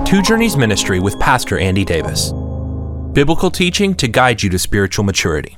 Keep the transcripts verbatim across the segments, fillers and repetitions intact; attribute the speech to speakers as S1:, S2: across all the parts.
S1: Two Journeys Ministry with Pastor Andy Davis. Biblical teaching to guide you to spiritual maturity.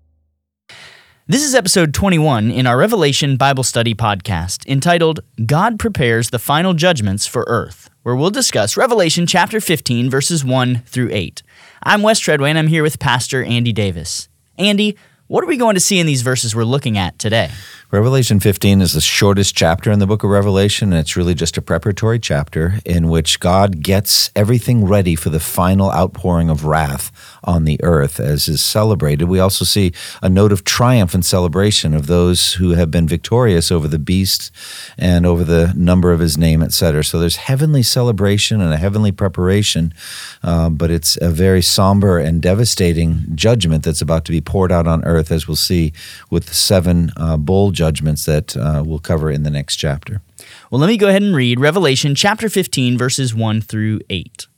S2: This is episode twenty-one in our Revelation Bible Study podcast entitled, God Prepares the Final Judgments for Earth, where we'll discuss Revelation chapter fifteen, verses one through eight. I'm Wes Treadway, and I'm here with Pastor Andy Davis. Andy, what are we going to see in these verses we're looking at today?
S3: Revelation fifteen is the shortest chapter in the book of Revelation, and it's really just a preparatory chapter in which God gets everything ready for the final outpouring of wrath on the earth as is celebrated. We also see a note of triumph and celebration of those who have been victorious over the beast and over the number of his name, et cetera. So there's heavenly celebration and a heavenly preparation, uh, but it's a very somber and devastating judgment that's about to be poured out on earth, as we'll see with the seven uh, bowl judgments that uh, we'll cover in the next chapter.
S2: Well, let me go ahead and read Revelation chapter fifteen, verses one through eight.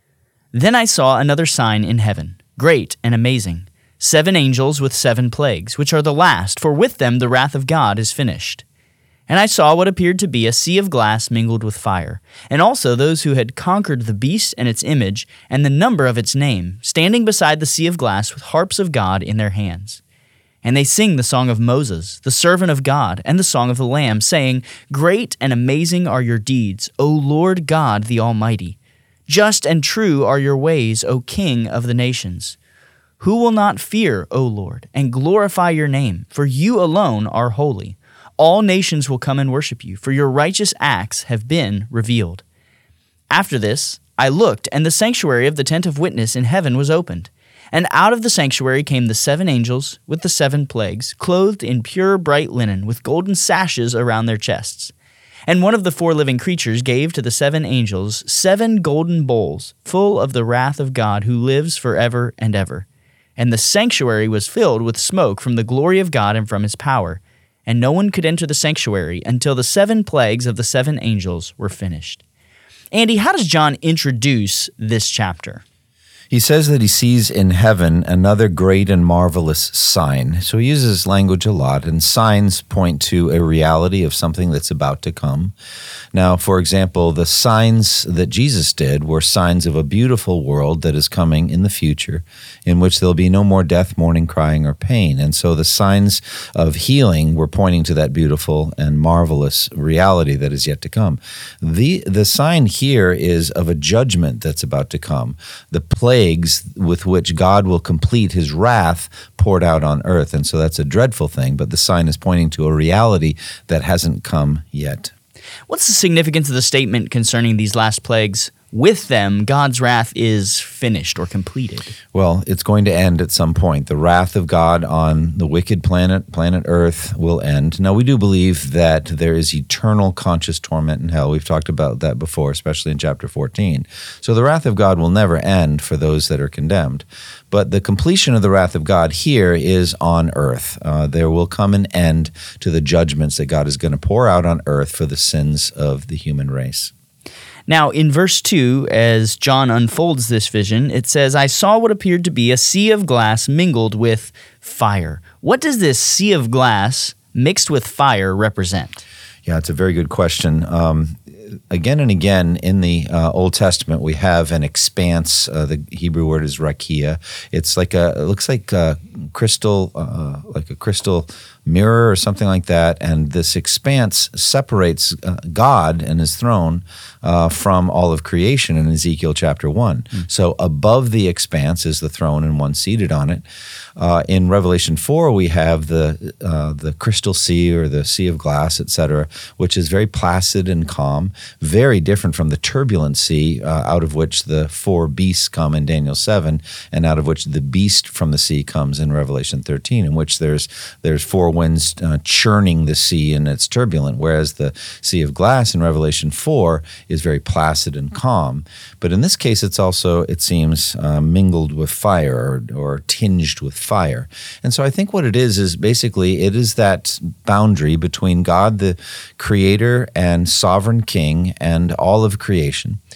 S2: Then I saw another sign in heaven, great and amazing, seven angels with seven plagues, which are the last, for with them the wrath of God is finished. And I saw what appeared to be a sea of glass mingled with fire, and also those who had conquered the beast and its image, and the number of its name, standing beside the sea of glass with harps of God in their hands. And they sing the song of Moses, the servant of God, and the song of the Lamb, saying, Great and amazing are your deeds, O Lord God the Almighty. Just and true are your ways, O King of the nations. Who will not fear, O Lord, and glorify your name? For you alone are holy. All nations will come and worship you, for your righteous acts have been revealed. After this, I looked, and the sanctuary of the tent of witness in heaven was opened. And out of the sanctuary came the seven angels with the seven plagues, clothed in pure bright linen, with golden sashes around their chests. And one of the four living creatures gave to the seven angels seven golden bowls, full of the wrath of God who lives forever and ever. And the sanctuary was filled with smoke from the glory of God and from his power. And no one could enter the sanctuary until the seven plagues of the seven angels were finished. Andy, how does John introduce this chapter?
S3: He says that he sees in heaven another great and marvelous sign. So he uses language a lot, and signs point to a reality of something that's about to come. Now, for example, the signs that Jesus did were signs of a beautiful world that is coming in the future, in which there'll be no more death, mourning, crying, or pain. And so the signs of healing were pointing to that beautiful and marvelous reality that is yet to come. The, the sign here is of a judgment that's about to come. The plague with which God will complete his wrath poured out on earth. And so that's a dreadful thing, but the sign is pointing to a reality that hasn't come yet.
S2: What's the significance of the statement concerning these last plagues? With them, God's wrath is finished or completed.
S3: Well, it's going to end at some point. The wrath of God on the wicked planet, planet Earth, will end. Now, we do believe that there is eternal conscious torment in hell. We've talked about that before, especially in chapter fourteen. So the wrath of God will never end for those that are condemned. But the completion of the wrath of God here is on earth. Uh, there will come an end to the judgments that God is going to pour out on earth for the sins of the human race.
S2: Now, in verse two, as John unfolds this vision, it says, I saw what appeared to be a sea of glass mingled with fire. What does this sea of glass mixed with fire represent?
S3: Yeah, it's a very good question. Um, again and again in the uh, Old Testament, we have an expanse. Uh, the Hebrew word is rakia. It's like a, it looks like a crystal, uh, like a crystal mirror or something like that, and this expanse separates uh, God and his throne uh, from all of creation in Ezekiel chapter one. Mm. So above the expanse is the throne and one seated on it. Uh, in Revelation four, we have the uh, the crystal sea or the sea of glass, et cetera, which is very placid and calm, very different from the turbulent sea uh, out of which the four beasts come in Daniel seven, and out of which the beast from the sea comes in Revelation thirteen, in which there's there's four winds uh, churning the sea and it's turbulent, whereas the sea of glass in Revelation four is very placid and calm. But in this case, it's also, it seems, uh, mingled with fire or, or tinged with fire. And so I think what it is is basically it is that boundary between God, the creator and sovereign king, and all of creation.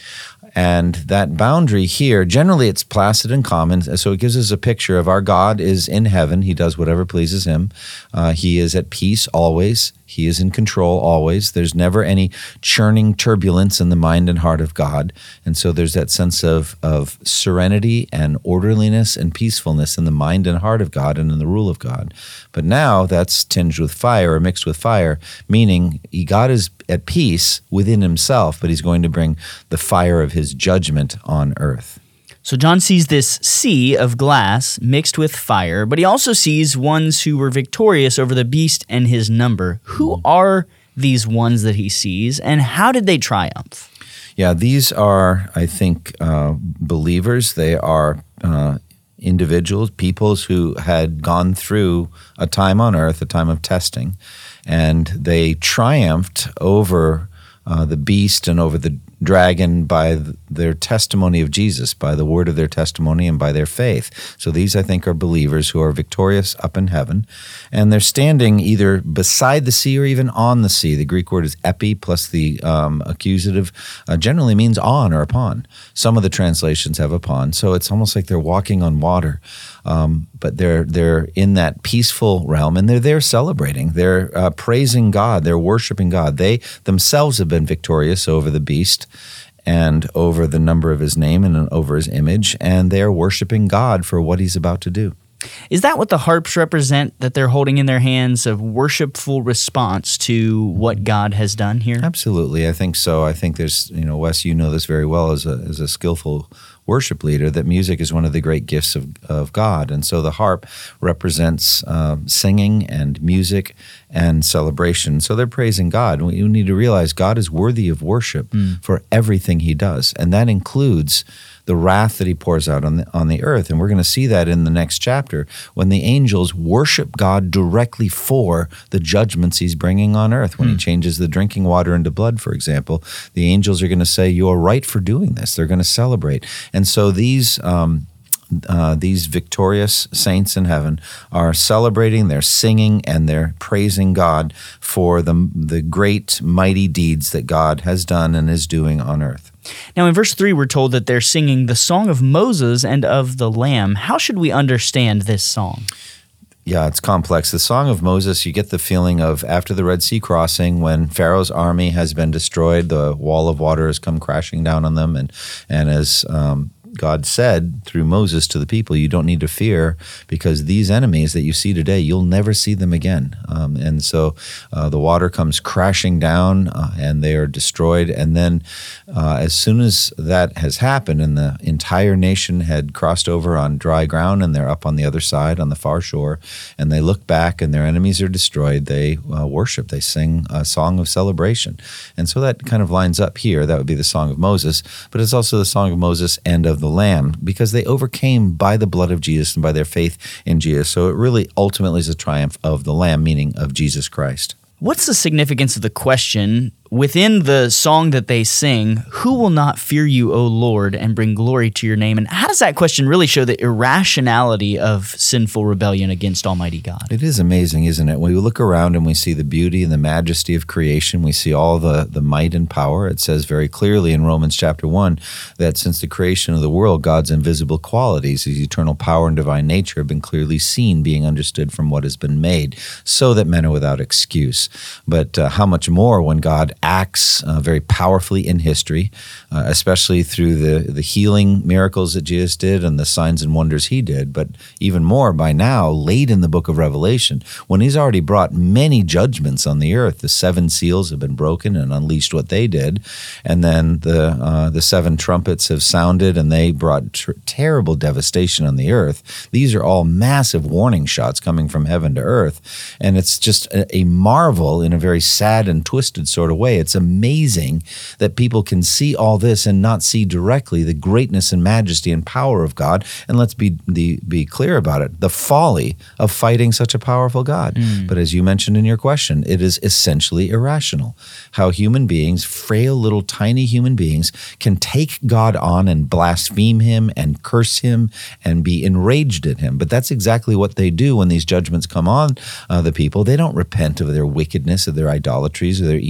S3: And that boundary here, generally it's placid and common, so it gives us a picture of our God is in heaven. He does whatever pleases him. Uh, he is at peace always. He is in control always. There's never any churning turbulence in the mind and heart of God. And so there's that sense of, of serenity and orderliness and peacefulness in the mind and heart of God and in the rule of God. But now that's tinged with fire or mixed with fire, meaning God is at peace within himself, but he's going to bring the fire of his judgment on earth.
S2: So John sees this sea of glass mixed with fire, but he also sees ones who were victorious over the beast and his number. Who are these ones that he sees, and how did they triumph?
S3: Yeah, these are, I think, uh, believers. They are uh, individuals, peoples who had gone through a time on earth, a time of testing, and they triumphed over uh, the beast and over the dragon by th- their testimony of Jesus, by the word of their testimony and by their faith. So these, I think, are believers who are victorious up in heaven, and they're standing either beside the sea or even on the sea. The Greek word is epi plus the um, accusative uh, generally means on or upon. Some of the translations have upon, so it's almost like they're walking on water. Um, but they're they're in that peaceful realm, and they're there celebrating. They're uh, praising God. They're worshiping God. They themselves have been victorious over the beast and over the number of his name and over his image, and they are worshiping God for what he's about to do.
S2: Is that what the harps represent, that they're holding in their hands, a worshipful response to what God has done here?
S3: Absolutely. I think so. I think there's, you know, Wes, you know this very well as a, as a skillful worship leader, that music is one of the great gifts of, of God. And so the harp represents uh, singing and music and celebration. So they're praising God. We need to realize God is worthy of worship mm. for everything he does. And that includes the wrath that he pours out on the, on the earth. And we're going to see that in the next chapter when the angels worship God directly for the judgments he's bringing on earth. When mm. he changes the drinking water into blood, for example, the angels are going to say, you are right for doing this. They're going to celebrate. And so these um, uh, these victorious saints in heaven are celebrating, they're singing, and they're praising God for the, the great, mighty deeds that God has done and is doing on earth.
S2: Now in verse three, we're told that they're singing the song of Moses and of the Lamb. How should we understand this song?
S3: Yeah, it's complex. The Song of Moses, you get the feeling of after the Red Sea crossing, when Pharaoh's army has been destroyed, the wall of water has come crashing down on them, and, and as um, God said through Moses to the people, you don't need to fear, because these enemies that you see today, you'll never see them again. Um, and so uh, the water comes crashing down uh, and they are destroyed. And then uh, as soon as that has happened and the entire nation had crossed over on dry ground and they're up on the other side on the far shore, and they look back and their enemies are destroyed, they uh, worship, they sing a song of celebration. And so that kind of lines up here. That would be the Song of Moses, but it's also the Song of Moses and of the Lamb, because they overcame by the blood of Jesus and by their faith in Jesus. So it really ultimately is a triumph of the Lamb, meaning of Jesus Christ.
S2: What's the significance of the question within the song that they sing, who will not fear you, O Lord, and bring glory to your name? And how does that question really show the irrationality of sinful rebellion against Almighty God?
S3: It is amazing, isn't it? When we look around and we see the beauty and the majesty of creation, we see all the, the might and power. It says very clearly in Romans chapter one that since the creation of the world, God's invisible qualities, his eternal power and divine nature have been clearly seen, being understood from what has been made, so that men are without excuse. But uh, how much more when God acts uh, very powerfully in history, uh, especially through the, the healing miracles that Jesus did and the signs and wonders he did, but even more by now, late in the book of Revelation, when he's already brought many judgments on the earth. The seven seals have been broken and unleashed what they did, and then the uh, the seven trumpets have sounded and they brought ter- terrible devastation on the earth. These are all massive warning shots coming from heaven to earth, and it's just a, a marvel in a very sad and twisted sort of way. It's amazing that people can see all this and not see directly the greatness and majesty and power of God. And let's be the, be clear about it, the folly of fighting such a powerful God. Mm. But as you mentioned in your question, it is essentially irrational how human beings, frail little tiny human beings, can take God on and blaspheme him and curse him and be enraged at him. But that's exactly what they do when these judgments come on uh, the people. They don't repent of their wickedness, of their idolatries, or their evil deeds.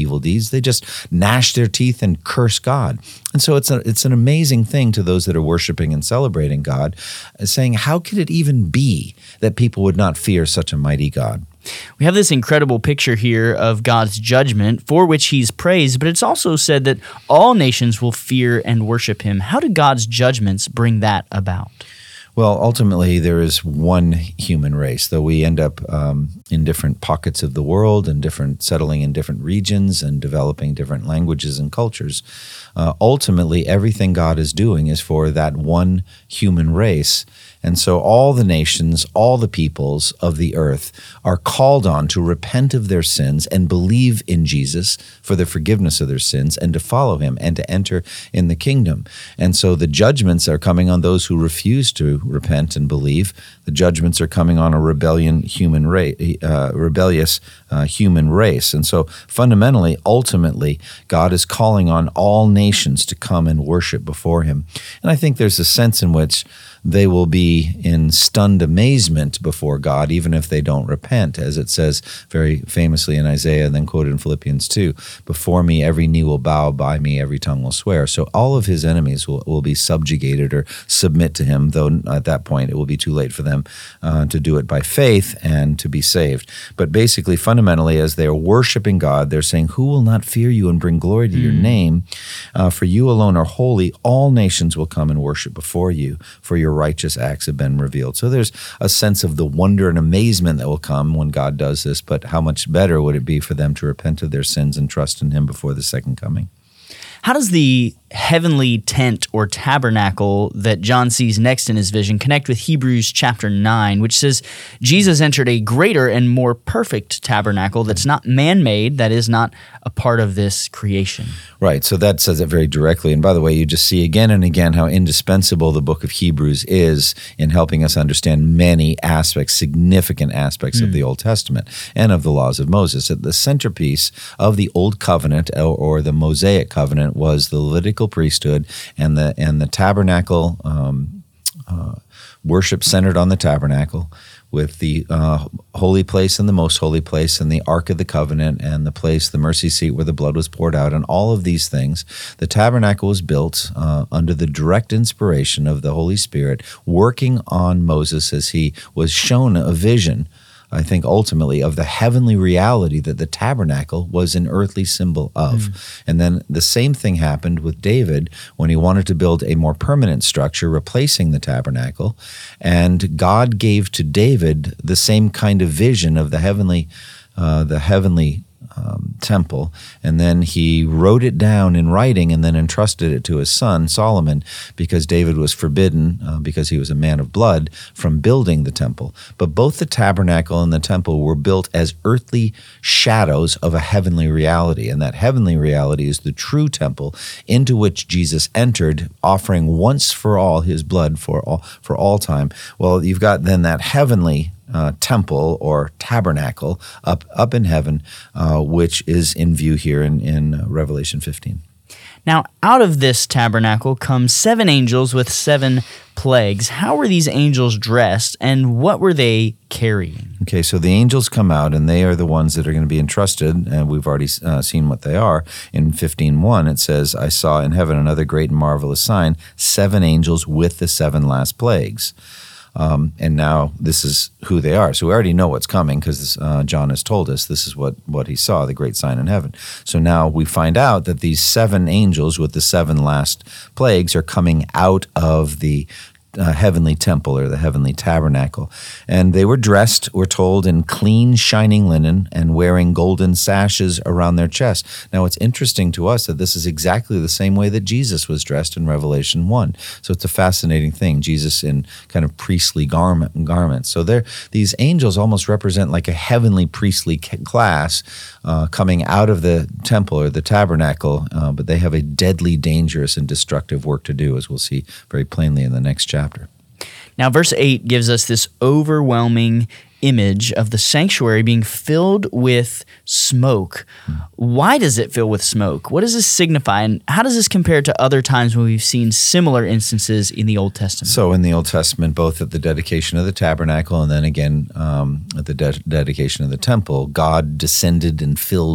S3: Pharisees. They just gnash their teeth and curse God. And so it's a, it's an amazing thing to those that are worshiping and celebrating God, saying, how could it even be that people would not fear such a mighty God?
S2: We have this incredible picture here of God's judgment for which he's praised, but it's also said that all nations will fear and worship him. How do God's judgments bring that about?
S3: Well, ultimately, there is one human race, though we end up um, in different pockets of the world and different settling in different regions and developing different languages and cultures. Uh, ultimately, everything God is doing is for that one human race. And so all the nations, all the peoples of the earth are called on to repent of their sins and believe in Jesus for the forgiveness of their sins and to follow him and to enter in the kingdom. And so the judgments are coming on those who refuse to repent and believe. The judgments are coming on a rebellion human race, uh, rebellious uh, human race. And so fundamentally, ultimately, God is calling on all nations to come and worship before him. And I think there's a sense in which they will be in stunned amazement before God, even if they don't repent, as it says very famously in Isaiah and then quoted in Philippians two, before me every knee will bow, by me every tongue will swear. So all of his enemies will, will be subjugated or submit to him, though at that point it will be too late for them uh, to do it by faith and to be saved. But basically, fundamentally, as they are worshiping God, they're saying, who will not fear you and bring glory to mm. your name? Uh, for you alone are holy. All nations will come and worship before you, for your righteous acts have been revealed. So there's a sense of the wonder and amazement that will come when God does this, but how much better would it be for them to repent of their sins and trust in him before the second coming?
S2: How does the heavenly tent or tabernacle that John sees next in his vision connect with Hebrews chapter nine, which says Jesus entered a greater and more perfect tabernacle that's not man-made, that is not a part of this creation?
S3: Right, so that says it very directly. And by the way, you just see again and again how indispensable the book of Hebrews is in helping us understand many aspects, significant aspects mm. of the Old Testament and of the laws of Moses. The centerpiece of the Old Covenant or, or the Mosaic Covenant was the Levitical priesthood and the and the tabernacle um, uh, worship centered on the tabernacle, with the uh, holy place and the most holy place and the Ark of the Covenant and the place, the mercy seat where the blood was poured out, and all of these things. The tabernacle was built uh, under the direct inspiration of the Holy Spirit, working on Moses as he was shown a vision, I think, ultimately, of the heavenly reality that the tabernacle was an earthly symbol of. Mm. And then the same thing happened with David when he wanted to build a more permanent structure replacing the tabernacle. And God gave to David the same kind of vision of the heavenly, uh, the heavenly Um, temple, and then he wrote it down in writing and then entrusted it to his son Solomon, because David was forbidden, uh, because he was a man of blood, from building the temple. But both the tabernacle and the temple were built as earthly shadows of a heavenly reality, and that heavenly reality is the true temple into which Jesus entered, offering once for all his blood for all, for all time. Well, you've got then that heavenly Uh, temple or tabernacle up up in heaven, uh, which is in view here in, in uh, Revelation fifteen.
S2: Now, out of this tabernacle come seven angels with seven plagues. How were these angels dressed, and what were they carrying?
S3: Okay, so the angels come out, and they are the ones that are going to be entrusted, and we've already uh, seen what they are. In fifteen one, it says, I saw in heaven another great and marvelous sign, seven angels with the seven last plagues. Um, and now this is who they are. So we already know what's coming because uh, John has told us this is what, what he saw, the great sign in heaven. So now we find out that these seven angels with the seven last plagues are coming out of the Uh, heavenly temple or the heavenly tabernacle. And they were dressed, we're told, in clean, shining linen and wearing golden sashes around their chest. Now, it's interesting to us that this is exactly the same way that Jesus was dressed in Revelation one. So it's a fascinating thing, Jesus in kind of priestly garment, garments. So they're, these angels almost represent like a heavenly priestly class uh, coming out of the temple or the tabernacle, uh, but they have a deadly, dangerous, and destructive work to do, as we'll see very plainly in the next chapter.
S2: Now, verse eight gives us this overwhelming image of the sanctuary being filled with smoke. Hmm. Why does it fill with smoke? What does this signify, and how does this compare to other times when we've seen similar instances in the Old Testament?
S3: So in the Old Testament, both at the dedication of the tabernacle and then again um, at the de- dedication of the temple, God descended and filled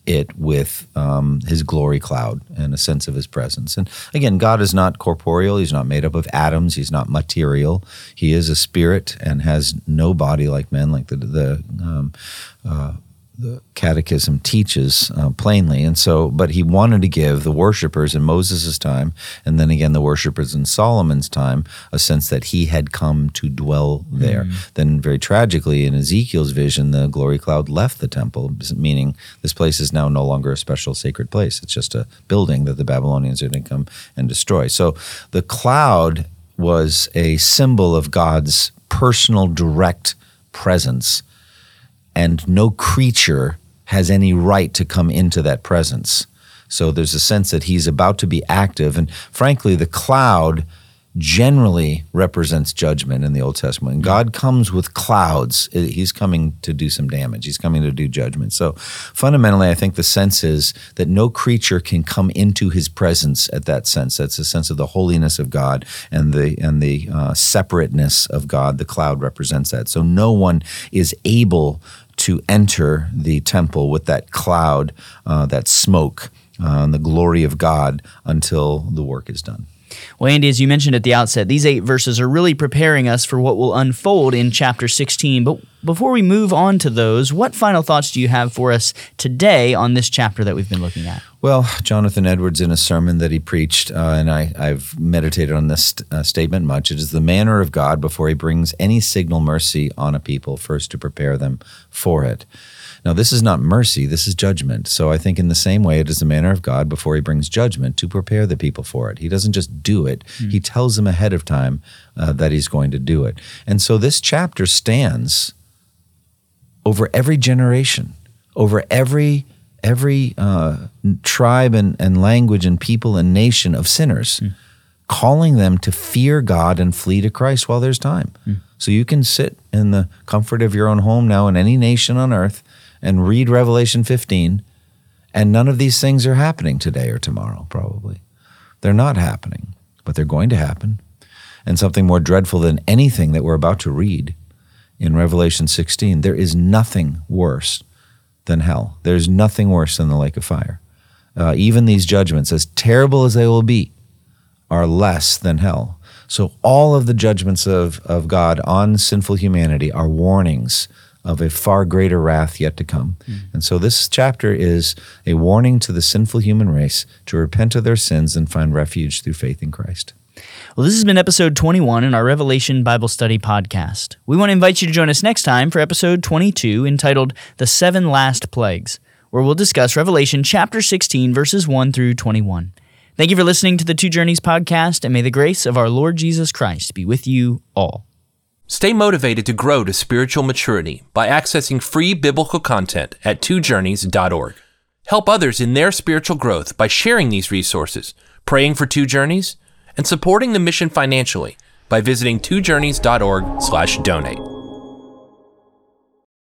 S3: it with um, his glory cloud and a sense of his presence. And again, God is not corporeal. He's not made up of atoms. He's not material. He is a spirit and has no body like men, like the the, um, uh, the Catechism teaches uh, plainly. And so, but he wanted to give the worshipers in Moses' time, and then again the worshipers in Solomon's time, a sense that he had come to dwell there. Mm. Then very tragically in Ezekiel's vision, the glory cloud left the temple, meaning this place is now no longer a special sacred place. It's just a building that the Babylonians are going to come and destroy. So the cloud was a symbol of God's personal, direct presence, and no creature has any right to come into that presence. So there's a sense that he's about to be active. And frankly, the cloud generally represents judgment in the Old Testament. When God comes with clouds, he's coming to do some damage. He's coming to do judgment. So fundamentally, I think the sense is that no creature can come into his presence at that sense. That's the sense of the holiness of God and the and the uh, separateness of God. The cloud represents that. So no one is able to enter the temple with that cloud, uh, that smoke, uh, and the glory of God until the work is done.
S2: Well, Andy, as you mentioned at the outset, these eight verses are really preparing us for what will unfold in chapter sixteen. But before we move on to those, what final thoughts do you have for us today on this chapter that we've been looking at?
S3: Well, Jonathan Edwards, in a sermon that he preached, uh, and I, I've meditated on this uh, statement much, it is the manner of God before he brings any signal mercy on a people, first to prepare them for it. Now, this is not mercy, this is judgment. So I think in the same way, it is the manner of God before he brings judgment to prepare the people for it. He doesn't just do it. Mm. He tells them ahead of time uh, that he's going to do it. And so this chapter stands over every generation, over every every uh, tribe and, and language and people and nation of sinners, mm. calling them to fear God and flee to Christ while there's time. Mm. So you can sit in the comfort of your own home now in any nation on earth and read Revelation fifteen, and none of these things are happening today or tomorrow, probably. They're not happening, but they're going to happen. And something more dreadful than anything that we're about to read in Revelation sixteen, there is nothing worse than hell. There's nothing worse than the lake of fire. Uh, even these judgments, as terrible as they will be, are less than hell. So all of the judgments of, of God on sinful humanity are warnings of a far greater wrath yet to come. Mm. And so this chapter is a warning to the sinful human race to repent of their sins and find refuge through faith in Christ.
S2: Well, this has been episode twenty-one in our Revelation Bible Study podcast. We want to invite you to join us next time for episode twenty-two, entitled The Seven Last Plagues, where we'll discuss Revelation chapter sixteen, verses one through twenty-one. Thank you for listening to the Two Journeys podcast, and may the grace of our Lord Jesus Christ be with you all.
S1: Stay motivated to grow to spiritual maturity by accessing free biblical content at two journeys dot org. Help others in their spiritual growth by sharing these resources, praying for Two Journeys, and supporting the mission financially by visiting two journeys dot org slash donate.